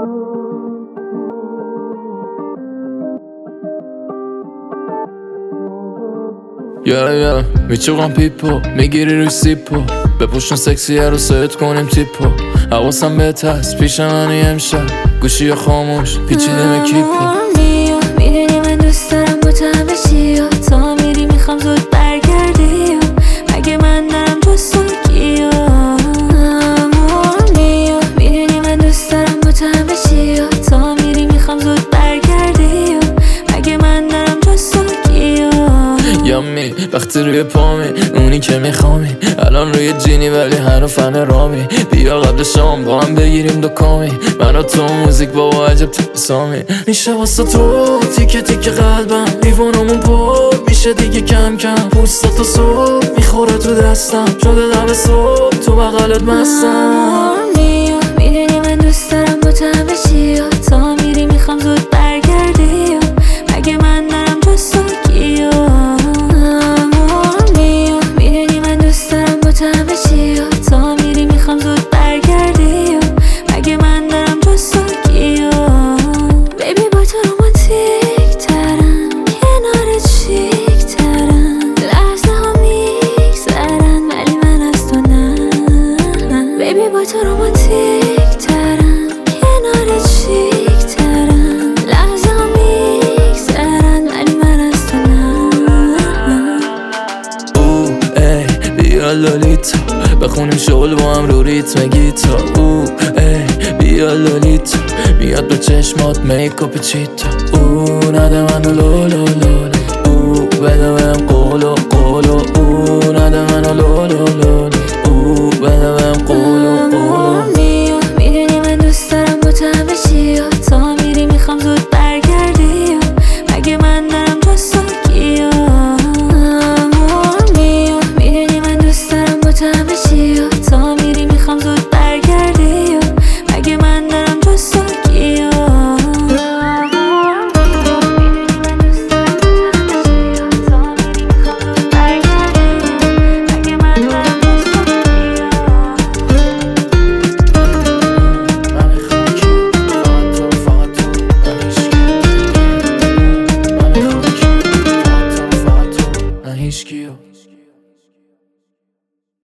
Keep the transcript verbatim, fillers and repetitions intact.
یا یا میچوقم پیپو میگیری روی سیپو بپوشن سکسی رو سایت کنیم تیپو حواسم بهت هست پیش منی امشب گوشی یا خاموش پیچیدم کیپو میدونی من دوست دارم با تو همه چی تا میری میخوام زود برگردی مگه من دارم جز تو کیو میدونی من دوست دارم با تو همه چی تا میری میخوام زود برگردی مگه من دارم جز تو کیو یامی وقتی روی پامی اونی که میخوامی الان روی جینی ولی هنوز همه رامی بیا قبل شام با هم بگیریم دو کامی من و تو موزیک بابا عجب تسامی میشه واسه تو تیکه تیکه قلبم دیوانمون پر میشه دیگه کم کم پوستت تو صبح میخوره تو دستم شده دم صبح تو بغلت مستم میدونی من دوست دارم با تو همه چی تا میری میخوام زود برگردی مگه من دارم جز تو کیو میدونی من دوست دارم با تو همه چی تا میری میخوام زود برگردی مگه من دارم جز تو کیو بیبی با تو رومانتیک ترم کنارت شیک ترم لحظه ها میگذرن ولی من از تو نه بیبی با تو رومانتیک ترم کنارت شیک ترم لحظه ها میگذرن ولی من از تو نه او ای بیا لالیتا بخونیم شغل با هم رو ریتم گیتا او ای بیا لالیتا میاد به چشمات میکاپ چیتا او نده منو لولو لولو او بده بهم قولو قولو او نده منو لولو لولو او بده